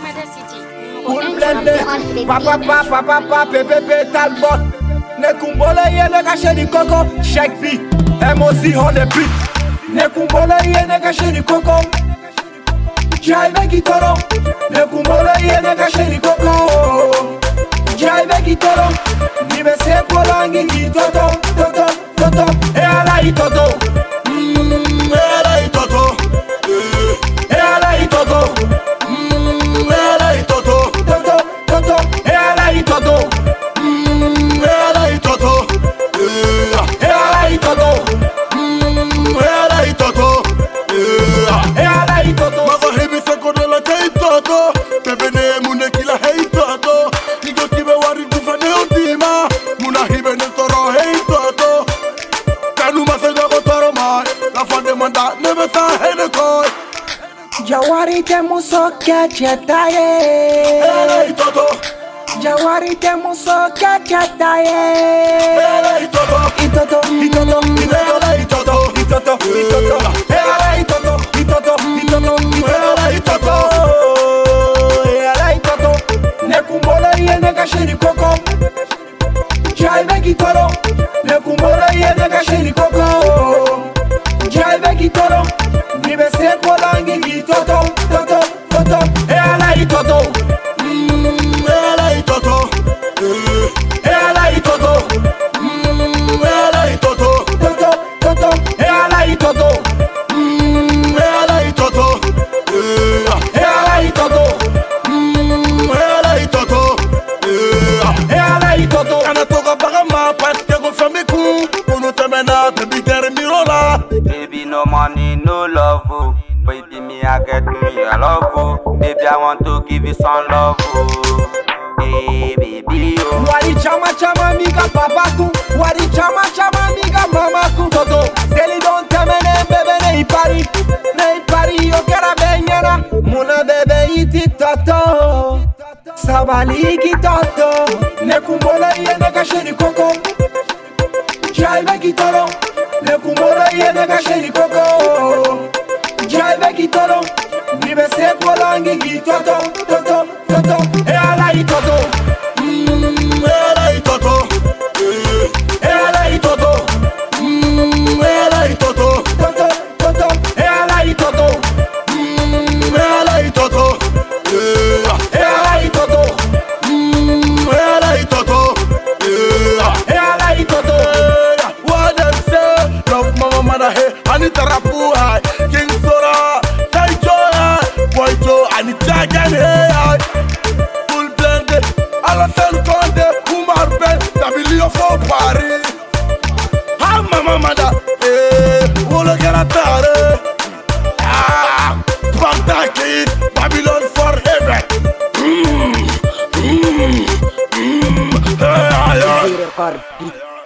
Full blende, papa, pepe, talbot. Ne kumbole ye ne cache di coco, shake beat. MOC on the beat. Ne kumbole ye ne cache di coco. Jive Kitoro. Ne kumbole ye ne cache di coco. Jive Kitoro. Nive se polangi di toto. E ala i toto. E ala i toto. E ala i toto. E ala i toto. E ala i toto. Jawari temu soke chetaye. Hey toto. Jawari temu soke chetaye. Hey toto. Itoto. Hey toto. Hey toto. Ne kumbole ye ne cache di coco. Jive Kitoro. Ne kumbole ye ne cache di coco. Jive Kitoro. Nive se polangi di toto. E ala i toto. E ala i toto. E ala i toto. E ala i toto. E ala i toto. E ala i toto. E ala i toto. E ala i toto. E ala i toto. Kana toka bagama paske go fami ku. Unu temena baby der mirola. Baby no money, no love, oh. Baby me I get me I love, oh. Baby I want to give you some love, oh. Hey baby, oh. Wari chama miga papaku. Wari chama miga mamaku. Toto. Deli don temene bebe nei pari yo kera benyana. Muna bebe iti toto. Sabaliki toto. Ne kumbole ye ne cache di coco. Jive Kitoro. Ne kumbole ye ne cache di coco. Jive Kitoro. Nive se polangi di toto. E ala i toto. E ala i toto. E ala i toto. E ala i toto. E ala i toto. E ala i toto. E ala i toto. E ala i toto. E ala i toto. What them say? Love mama mother hey, Anita Rapu high, King Sora, Taicho high, Boycho, Anita again hey. Full blended, Alassane Conde, Umar Ben, Dabilio for Paris. Ah mama mother, Wolo Galatare, Pantaki, Babylon forever. Record.